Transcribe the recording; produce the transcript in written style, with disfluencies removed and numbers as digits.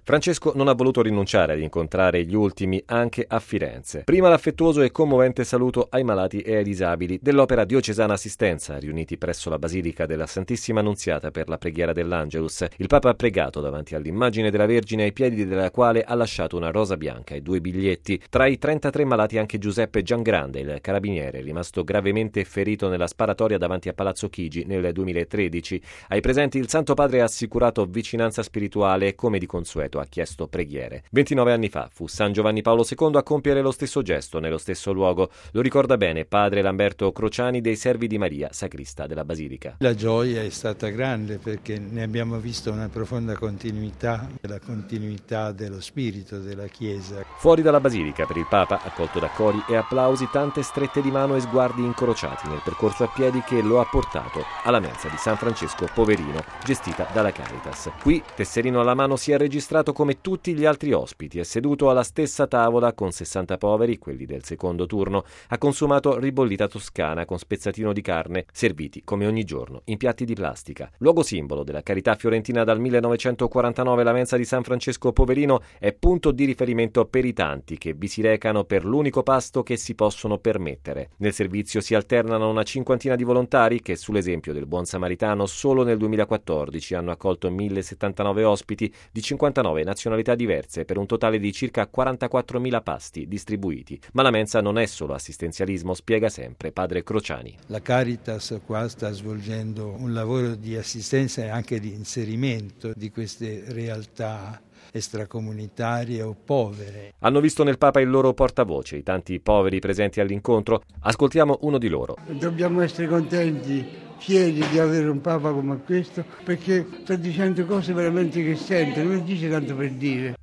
Francesco non ha voluto rinunciare ad incontrare gli ultimi anche a Firenze. Prima l'affettuoso e commovente saluto ai malati e ai disabili dell'Opera Diocesana Assistenza, riuniti presso la Basilica della Santissima Annunziata per la preghiera dell'Angelus. Il Papa ha pregato davanti all'immagine della Vergine ai piedi della quale ha lasciato una rosa bianca e 2 biglietti. Tra i 33 malati anche Giuseppe Giangrande, il carabiniere, rimasto gravemente ferito nella sparatoria davanti a Palazzo Chigi nel 2013. Ai presenti il Santo Padre ha assicurato vicinanza spirituale e, come di consueto, ha chiesto preghiere. 29 anni fa fu San Giovanni Paolo II a compiere lo stesso gesto nello stesso luogo. Lo ricorda bene padre Lamberto Crociani dei Servi di Maria, sacrista della Basilica. La gioia è stata grande perché ne abbiamo visto una profonda continuità, la continuità dello spirito della Chiesa. Fuori dalla Basilica per il Papa, accolto da cori e applausi, tante strette di mano e sguardi incrociati nel percorso a piedi che lo ha portato alla mensa di San Francesco Poverino, gestita dalla Caritas. Qui, tesserino alla mano, si è registrato come tutti gli altri ospiti, è seduto alla stessa tavola con 60 poveri, quelli del secondo turno, ha consumato ribollita toscana con spezzatino di carne, serviti come ogni giorno in piatti di plastica. Luogo simbolo della carità fiorentina dal 1949, la mensa di San Francesco Poverino è punto di riferimento per i tanti che vi si recano per l'unico pasto che si possono permettere. Nel servizio si alternano una cinquantina di volontari che, sull'esempio del buon samaritano, solo nel 2014 hanno accolto 1079 ospiti di 59 nazionalità diverse per un totale di circa 44.000 pasti distribuiti. Ma la mensa non è solo assistenzialismo, spiega sempre padre Crociani. La Caritas qua sta svolgendo un lavoro di assistenza e anche di inserimento di queste realtà extracomunitarie o povere. Hanno visto nel Papa il loro portavoce, i tanti poveri presenti all'incontro. Ascoltiamo uno di loro. Dobbiamo essere contenti, fieri di avere un Papa come questo, perché sta dicendo cose veramente che sente, non dice tanto per dire.